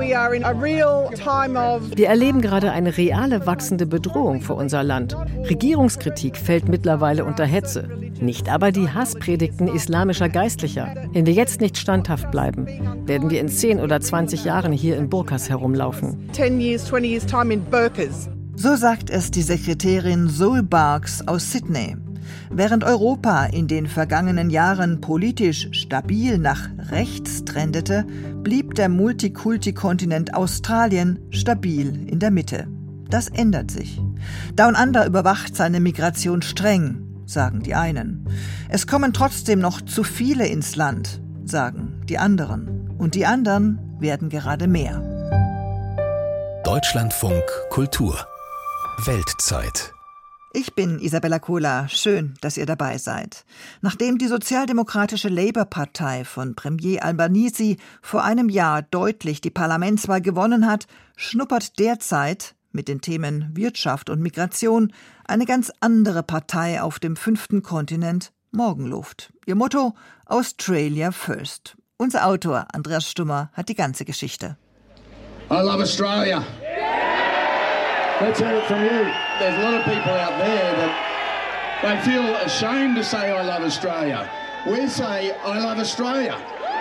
Wir erleben gerade eine reale wachsende Bedrohung für unser Land. Regierungskritik fällt mittlerweile unter Hetze. Nicht aber die Hasspredigten islamischer Geistlicher. Wenn wir jetzt nicht standhaft bleiben, werden wir in 10 oder 20 Jahren hier in Burkas herumlaufen. 10 years, 20 years time in burqas. So sagt es die Sekretärin Zoe Barks aus Sydney. Während Europa in den vergangenen Jahren politisch stabil nach rechts trendete, blieb der Multikulti-Kontinent Australien stabil in der Mitte. Das ändert sich. Down Under überwacht seine Migration streng, sagen die einen. Es kommen trotzdem noch zu viele ins Land, sagen die anderen. Und die anderen werden gerade mehr. Deutschlandfunk Kultur Weltzeit. Ich bin Isabella Kohler. Schön, dass ihr dabei seid. Nachdem die sozialdemokratische Labour-Partei von Premier Albanese vor einem Jahr deutlich die Parlamentswahl gewonnen hat, schnuppert derzeit mit den Themen Wirtschaft und Migration eine ganz andere Partei auf dem 5. Kontinent Morgenluft. Ihr Motto: Australia First. Unser Autor Andreas Stummer hat die ganze Geschichte. I love Australia. Let's hear it from you. There's a lot of people out there that they feel ashamed to say I love Australia. We say I love Australia.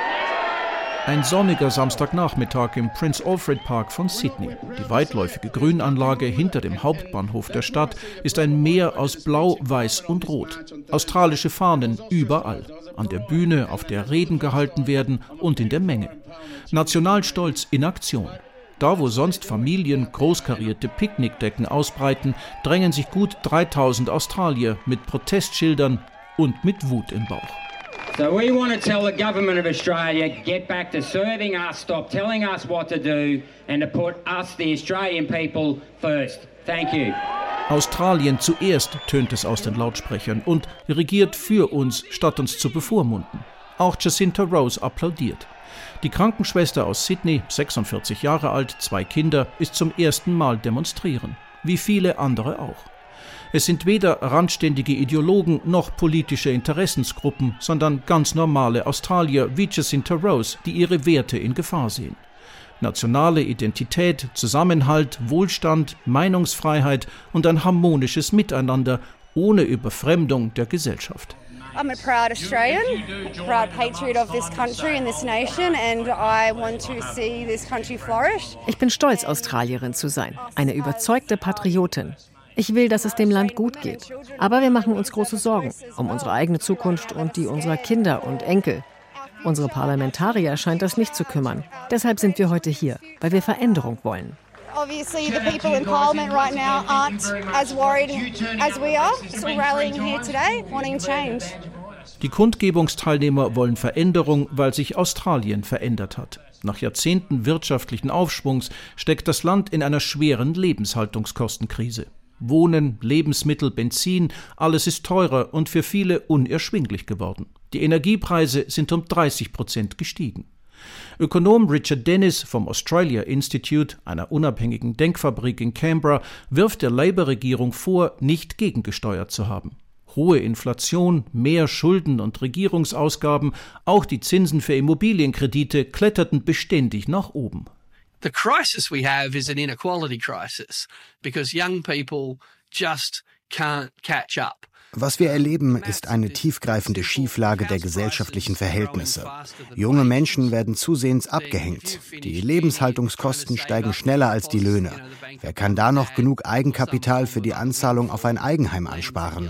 Ein sonniger Samstagnachmittag im Prince Alfred Park von Sydney. Die weitläufige Grünanlage hinter dem Hauptbahnhof der Stadt ist ein Meer aus Blau, Weiß und Rot. Australische Fahnen überall. An der Bühne, auf der Reden gehalten werden und in der Menge. Nationalstolz in Aktion. Da, wo sonst Familien großkarierte Picknickdecken ausbreiten, drängen sich gut 3000 Australier mit Protestschildern und mit Wut im Bauch. So we want to tell the government of Australia, get back to serving us, stop telling us what to do and to put us, the Australian people, first. Thank you. Australien zuerst, tönt es aus den Lautsprechern, und regiert für uns, statt uns zu bevormunden. Auch Jacinta Rose applaudiert. Die Krankenschwester aus Sydney, 46 Jahre alt, 2 Kinder, ist zum ersten Mal demonstrieren. Wie viele andere auch. Es sind weder randständige Ideologen noch politische Interessensgruppen, sondern ganz normale Australier wie Jacinta Rose, die ihre Werte in Gefahr sehen. Nationale Identität, Zusammenhalt, Wohlstand, Meinungsfreiheit und ein harmonisches Miteinander ohne Überfremdung der Gesellschaft. I'm a proud Australian, a proud patriot of this country and this nation, and I want to see this country flourish. Ich bin stolz, Australierin zu sein, eine überzeugte Patriotin. Ich will, dass es dem Land gut geht. Aber wir machen uns große Sorgen um unsere eigene Zukunft und die unserer Kinder und Enkel. Unsere Parlamentarier scheint das nicht zu kümmern. Deshalb sind wir heute hier, weil wir Veränderung wollen. Obviously, the people in Parliament right now aren't as worried as we are. So we're rallying here today, wanting change. Die Kundgebungsteilnehmer wollen Veränderung, weil sich Australien verändert hat. Nach Jahrzehnten wirtschaftlichen Aufschwungs steckt das Land in einer schweren Lebenshaltungskostenkrise. Wohnen, Lebensmittel, Benzin, alles ist teurer und für viele unerschwinglich geworden. Die Energiepreise sind um 30% gestiegen. Ökonom Richard Dennis vom Australia Institute, einer unabhängigen Denkfabrik in Canberra, wirft der Labour-Regierung vor, nicht gegengesteuert zu haben. Hohe Inflation, mehr Schulden und Regierungsausgaben, auch die Zinsen für Immobilienkredite kletterten beständig nach oben. The crisis we have is an inequality crisis, because young people just can't catch up. Was wir erleben, ist eine tiefgreifende Schieflage der gesellschaftlichen Verhältnisse. Junge Menschen werden zusehends abgehängt. Die Lebenshaltungskosten steigen schneller als die Löhne. Wer kann da noch genug Eigenkapital für die Anzahlung auf ein Eigenheim ansparen?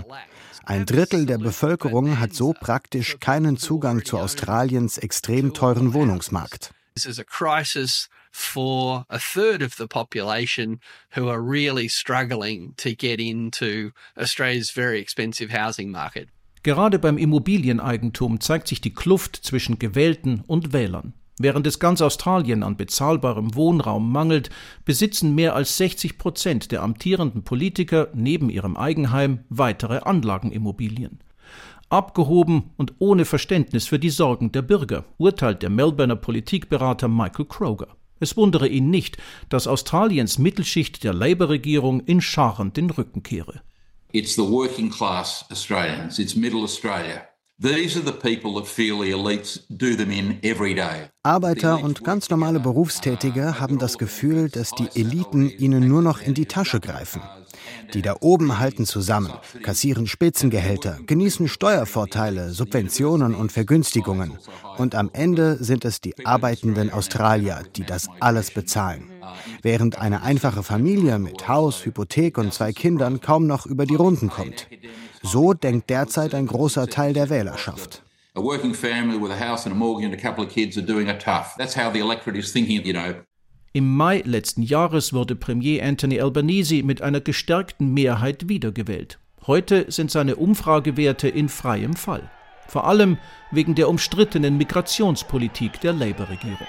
1/3 der Bevölkerung hat so praktisch keinen Zugang zu Australiens extrem teuren Wohnungsmarkt. This is a crisis for 1/3 of the population who are really struggling to get into Australia's very expensive housing market. Gerade beim Immobilieneigentum zeigt sich die Kluft zwischen Gewählten und Wählern. Während es ganz Australien an bezahlbarem Wohnraum mangelt, besitzen mehr als 60% der amtierenden Politiker neben ihrem Eigenheim weitere Anlagenimmobilien. Abgehoben und ohne Verständnis für die Sorgen der Bürger, urteilt der Melbourner Politikberater Michael Kroger. Es wundere ihn nicht, dass Australiens Mittelschicht der Labour-Regierung in Scharen den Rücken kehre. It's the working class Australians, it's middle Australia Arbeiter und ganz normale Berufstätige haben das Gefühl, dass die Eliten ihnen nur noch in die Tasche greifen. Die da oben halten zusammen, kassieren Spitzengehälter, genießen Steuervorteile, Subventionen und Vergünstigungen. Und am Ende sind es die arbeitenden Australier, die das alles bezahlen. Während eine einfache Familie mit Haus, Hypothek und 2 Kindern kaum noch über die Runden kommt. So denkt derzeit ein großer Teil der Wählerschaft. A working family with a house and a mortgage and a couple of kids are doing it tough. That's how the electorate is thinking, you know. Im Mai letzten Jahres wurde Premier Anthony Albanese mit einer gestärkten Mehrheit wiedergewählt. Heute sind seine Umfragewerte in freiem Fall. Vor allem wegen der umstrittenen Migrationspolitik der Labour-Regierung.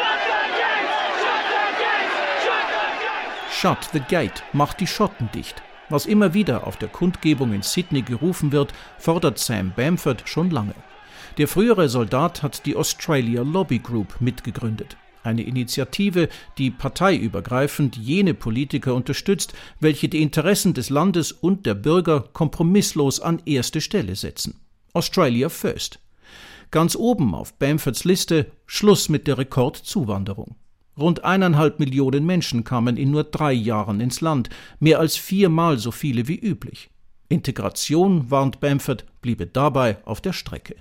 Shut the gate, macht die Schotten dicht. Was immer wieder auf der Kundgebung in Sydney gerufen wird, fordert Sam Bamford schon lange. Der frühere Soldat hat die Australia Lobby Group mitgegründet. Eine Initiative, die parteiübergreifend jene Politiker unterstützt, welche die Interessen des Landes und der Bürger kompromisslos an erste Stelle setzen. Australia First. Ganz oben auf Bamfords Liste Schluss mit der Rekordzuwanderung. Rund 1,5 Millionen Menschen kamen in nur 3 Jahren ins Land, mehr als 4-mal so viele wie üblich. Integration, warnt Bamford, bliebe dabei auf der Strecke.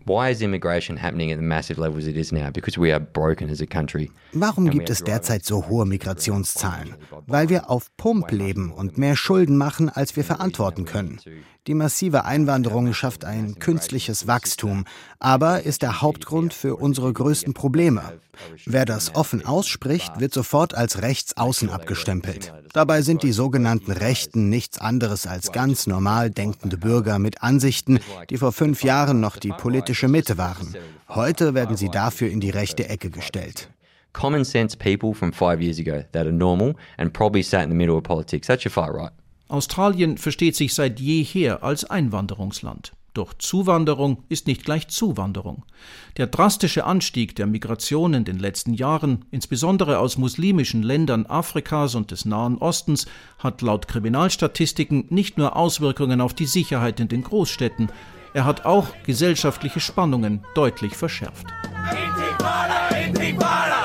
Warum gibt es derzeit so hohe Migrationszahlen? Weil wir auf Pump leben und mehr Schulden machen, als wir verantworten können. Die massive Einwanderung schafft ein künstliches Wachstum, aber ist der Hauptgrund für unsere größten Probleme. Wer das offen ausspricht, wird sofort als Rechtsaußen abgestempelt. Dabei sind die sogenannten Rechten nichts anderes als ganz normal denkende Bürger mit Ansichten, die vor 5 Jahren noch die politische Mitte waren. Heute werden sie dafür in die rechte Ecke gestellt. Common sense people from 5 years ago that are normal and probably sat in the middle of politics. That's your far right. Australien versteht sich seit jeher als Einwanderungsland. Doch Zuwanderung ist nicht gleich Zuwanderung. Der drastische Anstieg der Migration in den letzten Jahren, insbesondere aus muslimischen Ländern Afrikas und des Nahen Ostens, hat laut Kriminalstatistiken nicht nur Auswirkungen auf die Sicherheit in den Großstädten, er hat auch gesellschaftliche Spannungen deutlich verschärft. Intifada, Intifada!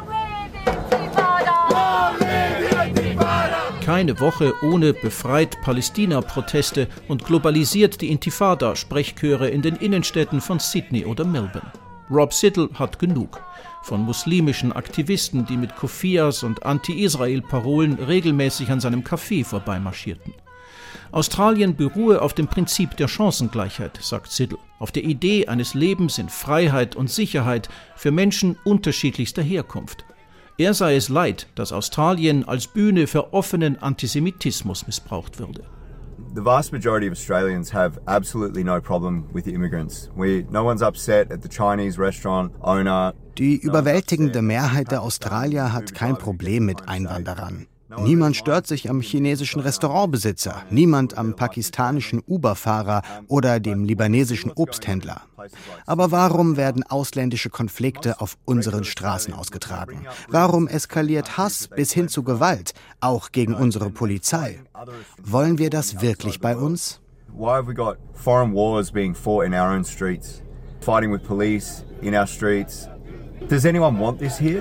Keine Woche ohne befreit Palästina-Proteste und globalisiert die Intifada-Sprechchöre in den Innenstädten von Sydney oder Melbourne. Rob Siddle hat genug. Von muslimischen Aktivisten, die mit Kufias und Anti-Israel-Parolen regelmäßig an seinem Café vorbeimarschierten. Australien beruhe auf dem Prinzip der Chancengleichheit, sagt Siddle, auf der Idee eines Lebens in Freiheit und Sicherheit für Menschen unterschiedlichster Herkunft. Er sei es leid, dass Australien als Bühne für offenen Antisemitismus missbraucht würde. The vast majority of Australians have absolutely no problem with the immigrants. No one's upset at the Chinese restaurant owner. Die überwältigende Mehrheit der Australier hat kein Problem mit Einwanderern. Niemand stört sich am chinesischen Restaurantbesitzer, niemand am pakistanischen Uber-Fahrer oder dem libanesischen Obsthändler. Aber warum werden ausländische Konflikte auf unseren Straßen ausgetragen? Warum eskaliert Hass bis hin zu Gewalt, auch gegen unsere Polizei? Wollen wir das wirklich bei uns? Why have we got foreign wars being fought in our own streets? Fighting with police in our streets? Does anyone want this here?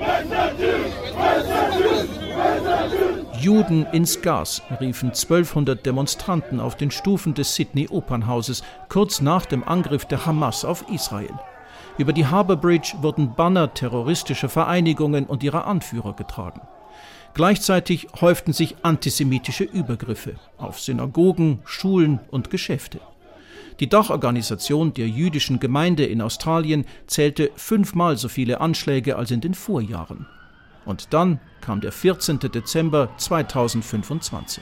Juden ins Gas, riefen 1200 Demonstranten auf den Stufen des Sydney Opernhauses kurz nach dem Angriff der Hamas auf Israel. Über die Harbour Bridge wurden Banner terroristischer Vereinigungen und ihrer Anführer getragen. Gleichzeitig häuften sich antisemitische Übergriffe auf Synagogen, Schulen und Geschäfte. Die Dachorganisation der jüdischen Gemeinde in Australien zählte 5-mal so viele Anschläge als in den Vorjahren. Und dann kam der 14. Dezember 2025.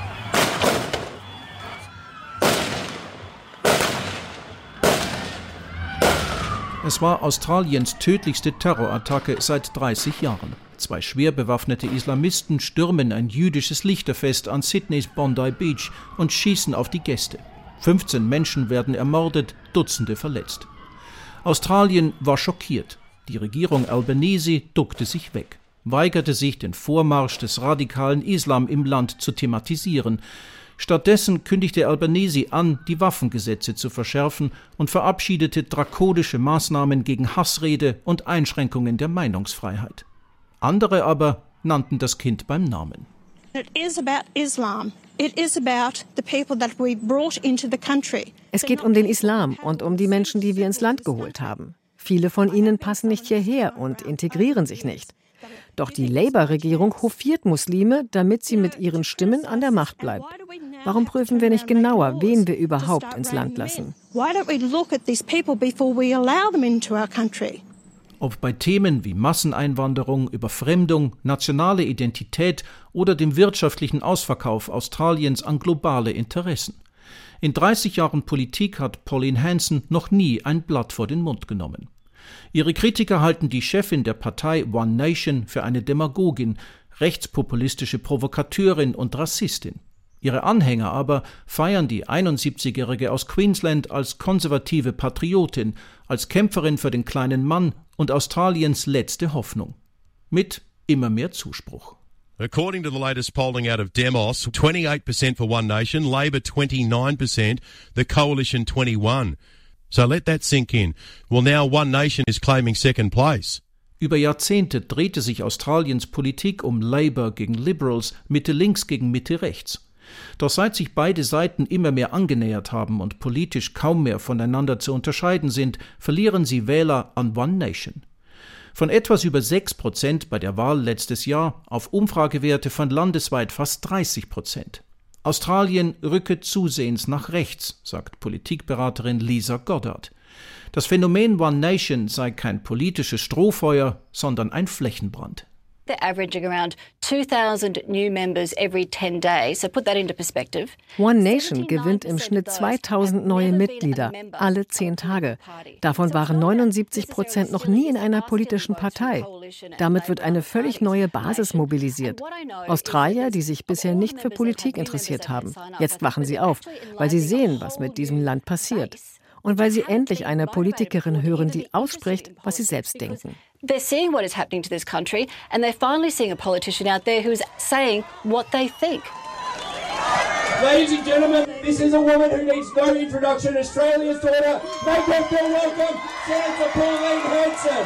Es war Australiens tödlichste Terrorattacke seit 30 Jahren. 2 schwer bewaffnete Islamisten stürmen ein jüdisches Lichterfest an Sydneys Bondi Beach und schießen auf die Gäste. 15 Menschen werden ermordet, Dutzende verletzt. Australien war schockiert. Die Regierung Albanese duckte sich weg, weigerte sich, den Vormarsch des radikalen Islam im Land zu thematisieren. Stattdessen kündigte Albanese an, die Waffengesetze zu verschärfen und verabschiedete drakonische Maßnahmen gegen Hassrede und Einschränkungen der Meinungsfreiheit. Andere aber nannten das Kind beim Namen. Es geht um den Islam und um die Menschen, die wir ins Land geholt haben. Viele von ihnen passen nicht hierher und integrieren sich nicht. Doch die Labour-Regierung hofiert Muslime, damit sie mit ihren Stimmen an der Macht bleibt. Warum prüfen wir nicht genauer, wen wir überhaupt ins Land lassen? Ob bei Themen wie Masseneinwanderung, Überfremdung, nationale Identität oder dem wirtschaftlichen Ausverkauf Australiens an globale Interessen. In 30 Jahren Politik hat Pauline Hanson noch nie ein Blatt vor den Mund genommen. Ihre Kritiker halten die Chefin der Partei One Nation für eine Demagogin, rechtspopulistische Provokateurin und Rassistin. Ihre Anhänger aber feiern die 71-Jährige aus Queensland als konservative Patriotin, als Kämpferin für den kleinen Mann und Australiens letzte Hoffnung. Mit immer mehr Zuspruch. According to the latest polling out of Demos, 28% for One Nation, Labor 29%, the Coalition 21%. So let that sink in. Well, now One Nation is claiming second place. Über Jahrzehnte drehte sich Australiens Politik um Labour gegen Liberals, Mitte-links gegen Mitte-rechts. Doch seit sich beide Seiten immer mehr angenähert haben und politisch kaum mehr voneinander zu unterscheiden sind, verlieren sie Wähler an One Nation. Von etwas über 6% bei der Wahl letztes Jahr auf Umfragewerte von landesweit fast 30%. Australien rücke zusehends nach rechts, sagt Politikberaterin Lisa Goddard. Das Phänomen One Nation sei kein politisches Strohfeuer, sondern ein Flächenbrand. They're averaging around 2,000 new members every 10 days. So put that into perspective. One Nation gewinnt im Schnitt 2.000 neue Mitglieder, alle 10 Tage. Davon waren 79% noch nie in einer politischen Partei. Damit wird eine völlig neue Basis mobilisiert. Australier, die sich bisher nicht für Politik interessiert haben. Jetzt wachen sie auf, weil sie sehen, was mit diesem Land passiert. Und weil sie endlich eine Politikerin hören, die ausspricht, was sie selbst denken. They're seeing what is happening to this country and they're finally seeing a politician out there who's saying what they think. Ladies and gentlemen, this is a woman who needs no introduction. Australia's daughter, make her feel welcome, Senator Pauline Hanson.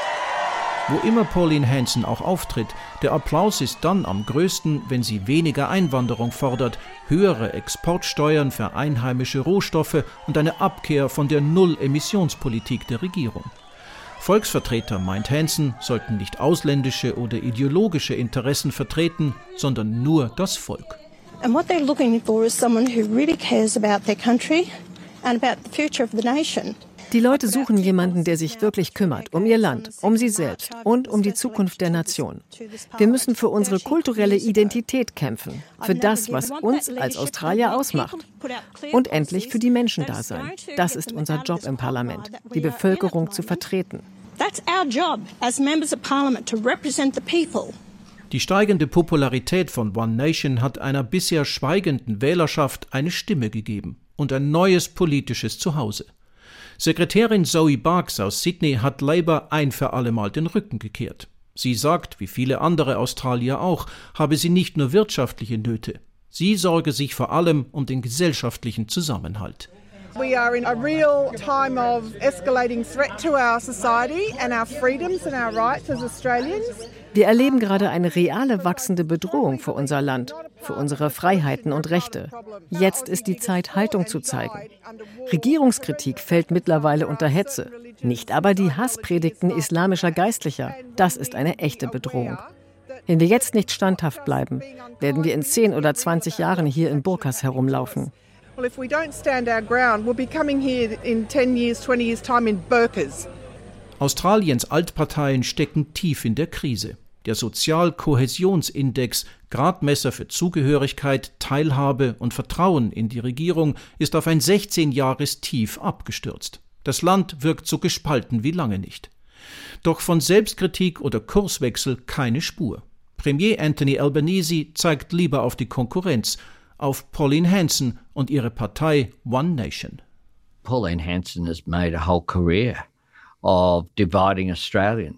Wo immer Pauline Hanson auch auftritt, der Applaus ist dann am größten, wenn sie weniger Einwanderung fordert, höhere Exportsteuern für einheimische Rohstoffe und eine Abkehr von der Null-Emissionspolitik der Regierung. Volksvertreter, meint Hanson, sollten nicht ausländische oder ideologische Interessen vertreten, sondern nur das Volk. And what they're looking for is someone who really cares about their country and about the future of the nation. Die Leute suchen jemanden, der sich wirklich kümmert, um ihr Land, um sie selbst und um die Zukunft der Nation. Wir müssen für unsere kulturelle Identität kämpfen, für das, was uns als Australier ausmacht. Und endlich für die Menschen da sein. Das ist unser Job im Parlament, die Bevölkerung zu vertreten. That's our job as members of Parliament, to represent the people. Die steigende Popularität von One Nation hat einer bisher schweigenden Wählerschaft eine Stimme gegeben und ein neues politisches Zuhause. Sekretärin Zoe Barks aus Sydney hat Labour ein für alle Mal den Rücken gekehrt. Sie sagt, wie viele andere Australier auch, habe sie nicht nur wirtschaftliche Nöte. Sie sorge sich vor allem um den gesellschaftlichen Zusammenhalt. We are in a real time of escalating threat to our society and our freedoms and our rights as Australians. Wir erleben gerade eine reale wachsende Bedrohung für unser Land, für unsere Freiheiten und Rechte. Jetzt ist die Zeit, Haltung zu zeigen. Regierungskritik fällt mittlerweile unter Hetze, nicht aber die Hasspredigten islamischer Geistlicher. Das ist eine echte Bedrohung. Wenn wir jetzt nicht standhaft bleiben, werden wir in 10 oder 20 Jahren hier in Burkas herumlaufen. Well, if we don't stand our ground, we'll be coming here in 10 years, 20 years' time in burqas. Australiens Altparteien stecken tief in der Krise. Der Sozialkohäsionsindex, Gradmesser für Zugehörigkeit, Teilhabe und Vertrauen in die Regierung, ist auf ein 16-Jahres-Tief abgestürzt. Das Land wirkt so gespalten wie lange nicht. Doch von Selbstkritik oder Kurswechsel keine Spur. Premier Anthony Albanese zeigt lieber auf die Konkurrenz, auf Pauline Hanson und ihre Partei One Nation. Pauline Hanson has made a whole career of dividing Australians.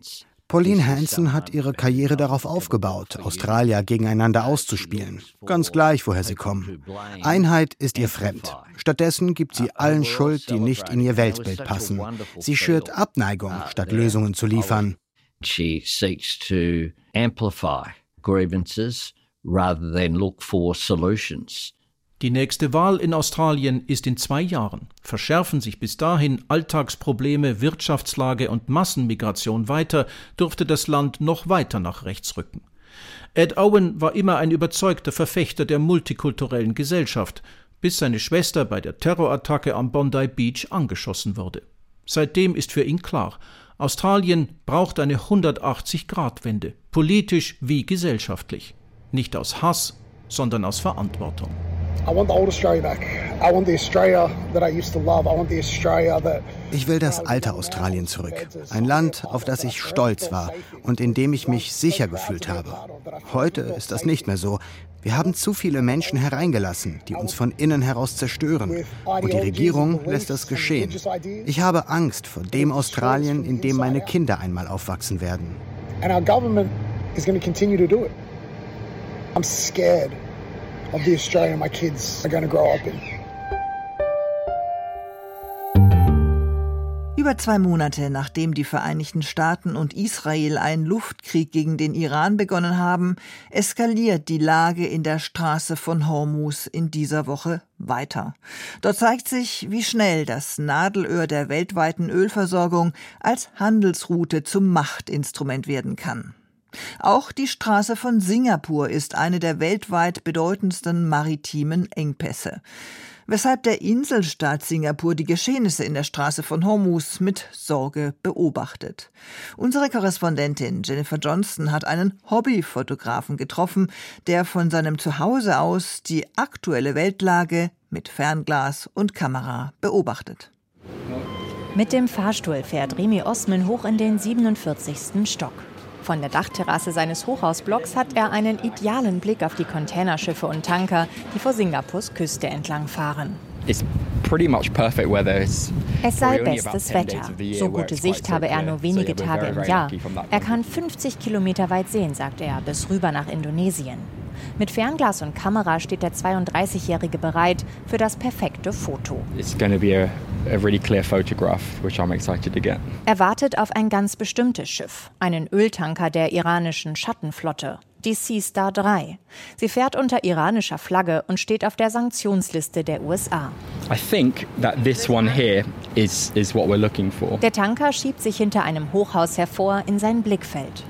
Pauline Hanson hat ihre Karriere darauf aufgebaut, Australier gegeneinander auszuspielen. Ganz gleich, woher sie kommen. Einheit ist ihr fremd. Stattdessen gibt sie allen Schuld, die nicht in ihr Weltbild passen. Sie schürt Abneigung, statt Lösungen zu liefern. She seeks to amplify grievances rather than look for solutions. Die nächste Wahl in Australien ist in 2 Jahren. Verschärfen sich bis dahin Alltagsprobleme, Wirtschaftslage und Massenmigration weiter, dürfte das Land noch weiter nach rechts rücken. Ed Owen war immer ein überzeugter Verfechter der multikulturellen Gesellschaft, bis seine Schwester bei der Terrorattacke am Bondi Beach angeschossen wurde. Seitdem ist für ihn klar, Australien braucht eine 180-Grad-Wende, politisch wie gesellschaftlich. Nicht aus Hass, sondern aus Verantwortung. Ich will das alte Australien zurück. Ein Land, auf das ich stolz war und in dem ich mich sicher gefühlt habe. Heute ist das nicht mehr so. Wir haben zu viele Menschen hereingelassen, die uns von innen heraus zerstören. Und die Regierung lässt das geschehen. Ich habe Angst vor dem Australien, in dem meine Kinder einmal aufwachsen werden. I'm scared of the Australia my kids are going to grow up in. Über 2 Monate, nachdem die Vereinigten Staaten und Israel einen Luftkrieg gegen den Iran begonnen haben, eskaliert die Lage in der Straße von Hormuz in dieser Woche weiter. Dort zeigt sich, wie schnell das Nadelöhr der weltweiten Ölversorgung als Handelsroute zum Machtinstrument werden kann. Auch die Straße von Singapur ist eine der weltweit bedeutendsten maritimen Engpässe, weshalb der Inselstaat Singapur die Geschehnisse in der Straße von Hormuz mit Sorge beobachtet. Unsere Korrespondentin Jennifer Johnston hat einen Hobbyfotografen getroffen, der von seinem Zuhause aus die aktuelle Weltlage mit Fernglas und Kamera beobachtet. Mit dem Fahrstuhl fährt Remi Osman hoch in den 47. Stock. Von der Dachterrasse seines Hochhausblocks hat er einen idealen Blick auf die Containerschiffe und Tanker, die vor Singapurs Küste entlang fahren. Es sei bestes Wetter. So gute Sicht habe er nur wenige Tage im Jahr. Er kann 50 Kilometer weit sehen, sagt er, bis rüber nach Indonesien. Mit Fernglas und Kamera steht der 32-Jährige bereit für das perfekte Foto. Er wartet auf ein ganz bestimmtes Schiff, einen Öltanker der iranischen Schattenflotte, die Sea Star 3. Sie fährt unter iranischer Flagge und steht auf der Sanktionsliste der USA. Der Tanker schiebt sich hinter einem Hochhaus hervor in sein Blickfeld.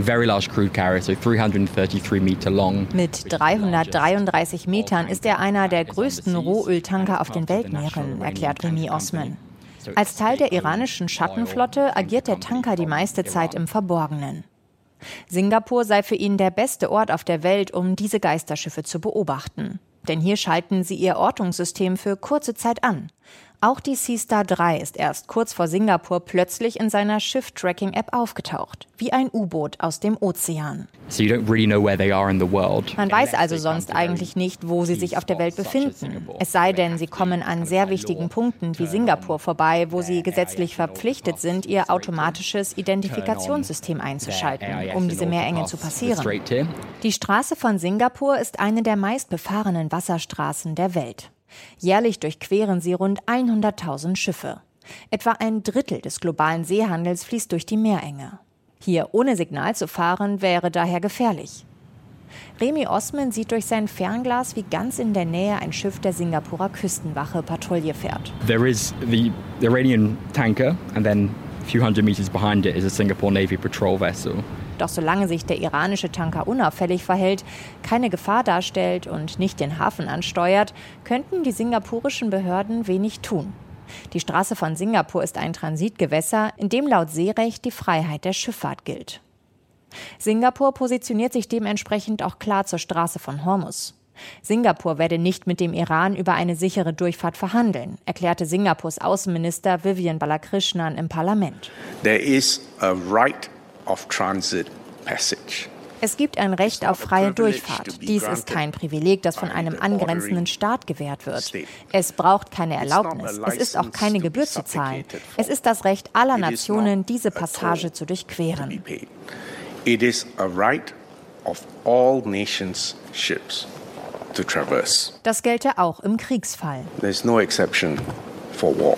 Mit 333 Metern ist er einer der größten Rohöltanker auf den Weltmeeren, erklärt Remi Osman. Als Teil der iranischen Schattenflotte agiert der Tanker die meiste Zeit im Verborgenen. Singapur sei für ihn der beste Ort auf der Welt, um diese Geisterschiffe zu beobachten. Denn hier schalten sie ihr Ortungssystem für kurze Zeit an. Auch die Sea Star 3 ist erst kurz vor Singapur plötzlich in seiner Schiff-Tracking-App aufgetaucht, wie ein U-Boot aus dem Ozean. Man weiß also sonst eigentlich nicht, wo sie sich auf der Welt befinden. Es sei denn, sie kommen an sehr wichtigen Punkten wie Singapur vorbei, wo sie gesetzlich verpflichtet sind, ihr automatisches Identifikationssystem einzuschalten, um diese Meerenge zu passieren. Die Straße von Singapur ist eine der meistbefahrenen Wasserstraßen der Welt. Jährlich durchqueren sie rund 100.000 Schiffe. Etwa ein Drittel des globalen Seehandels fließt durch die Meerenge. Hier ohne Signal zu fahren, wäre daher gefährlich. Remi Osman sieht durch sein Fernglas, wie ganz in der Nähe ein Schiff der Singapurer Küstenwache Patrouille fährt. There is the Iranian tanker and then a few hundred meters behind it is a Singapore Navy patrol vessel. Doch solange sich der iranische Tanker unauffällig verhält, keine Gefahr darstellt und nicht den Hafen ansteuert, könnten die singapurischen Behörden wenig tun. Die Straße von Singapur ist ein Transitgewässer, in dem laut Seerecht die Freiheit der Schifffahrt gilt. Singapur positioniert sich dementsprechend auch klar zur Straße von Hormuz. Singapur werde nicht mit dem Iran über eine sichere Durchfahrt verhandeln, erklärte Singapurs Außenminister Vivian Balakrishnan im Parlament. There is a right of transit passage. Es gibt ein Recht auf freie Durchfahrt. Dies ist kein Privileg, das von einem angrenzenden Staat gewährt wird. Es braucht keine Erlaubnis. Es ist auch keine Gebühr zu zahlen. Es ist das Recht aller Nationen, diese Passage zu durchqueren. It is a right of all nations' ships to traverse. Das gelte auch im Kriegsfall. There's no exception for war.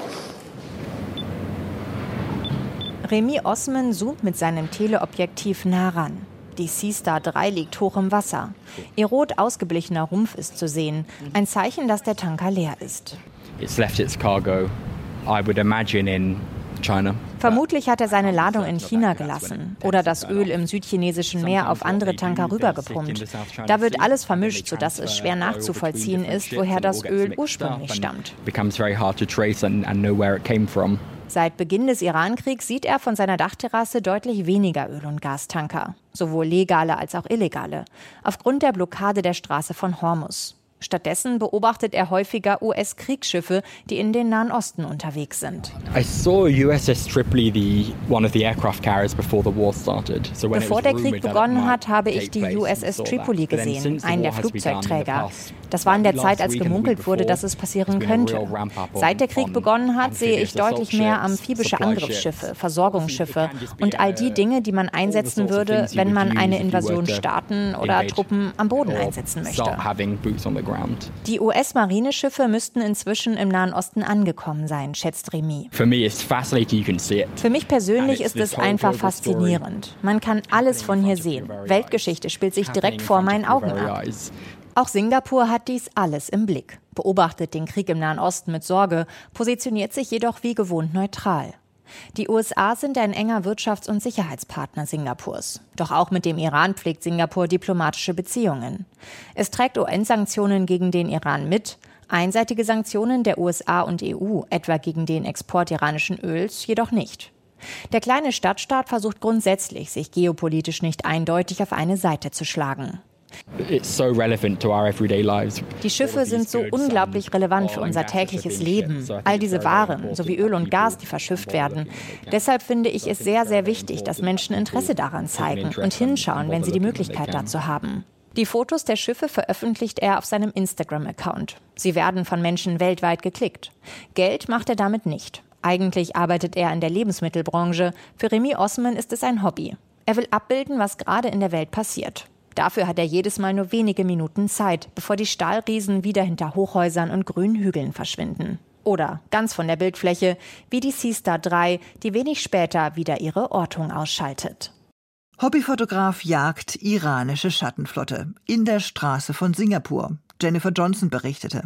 Remy Osman zoomt mit seinem Teleobjektiv nah ran. Die Seastar 3 liegt hoch im Wasser. Ihr rot ausgeblichener Rumpf ist zu sehen. Ein Zeichen, dass der Tanker leer ist. It's left its cargo, I would imagine, in China. Vermutlich hat er seine Ladung in China gelassen oder das Öl im südchinesischen Meer auf andere Tanker rübergepumpt. Da wird alles vermischt, sodass es schwer nachzuvollziehen ist, woher das Öl ursprünglich stammt. Seit Beginn des Iran-Kriegs sieht er von seiner Dachterrasse deutlich weniger Öl- und Gastanker, sowohl legale als auch illegale, aufgrund der Blockade der Straße von Hormuz. Stattdessen beobachtet er häufiger US-Kriegsschiffe, die in den Nahen Osten unterwegs sind. Bevor der Krieg begonnen hat, habe ich die USS Tripoli gesehen, einen der Flugzeugträger. Das war in der Zeit, als gemunkelt wurde, dass es passieren könnte. Seit der Krieg begonnen hat, sehe ich deutlich mehr amphibische Angriffsschiffe, Versorgungsschiffe und all die Dinge, die man einsetzen würde, wenn man eine Invasion starten oder Truppen am Boden einsetzen möchte. Die US-Marineschiffe müssten inzwischen im Nahen Osten angekommen sein, schätzt Remy. Für mich persönlich ist es einfach faszinierend. Man kann alles von hier sehen. Weltgeschichte spielt sich direkt vor meinen Augen ab. Auch Singapur hat dies alles im Blick, beobachtet den Krieg im Nahen Osten mit Sorge, positioniert sich jedoch wie gewohnt neutral. Die USA sind ein enger Wirtschafts- und Sicherheitspartner Singapurs. Doch auch mit dem Iran pflegt Singapur diplomatische Beziehungen. Es trägt UN-Sanktionen gegen den Iran mit, einseitige Sanktionen der USA und EU, etwa gegen den Export iranischen Öls, jedoch nicht. Der kleine Stadtstaat versucht grundsätzlich, sich geopolitisch nicht eindeutig auf eine Seite zu schlagen. Die Schiffe sind so unglaublich relevant für unser tägliches Leben. All diese Waren, sowie Öl und Gas, die verschifft werden. Deshalb finde ich es sehr, sehr wichtig, dass Menschen Interesse daran zeigen und hinschauen, wenn sie die Möglichkeit dazu haben. Die Fotos der Schiffe veröffentlicht er auf seinem Instagram-Account. Sie werden von Menschen weltweit geklickt. Geld macht er damit nicht. Eigentlich arbeitet er in der Lebensmittelbranche. Für Remy Osman ist es ein Hobby. Er will abbilden, was gerade in der Welt passiert. Dafür hat er jedes Mal nur wenige Minuten Zeit, bevor die Stahlriesen wieder hinter Hochhäusern und grünen Hügeln verschwinden. Oder ganz von der Bildfläche, wie die Seastar 3, die wenig später wieder ihre Ortung ausschaltet. Hobbyfotograf jagt iranische Schattenflotte in der Straße von Singapur. Jennifer Johnson berichtete.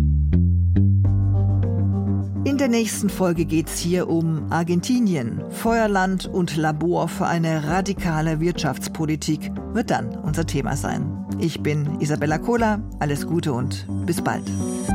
In der nächsten Folge geht's hier um Argentinien. Feuerland und Labor für eine radikale Wirtschaftspolitik wird dann unser Thema sein. Ich bin Isabella Kohler. Alles Gute und bis bald.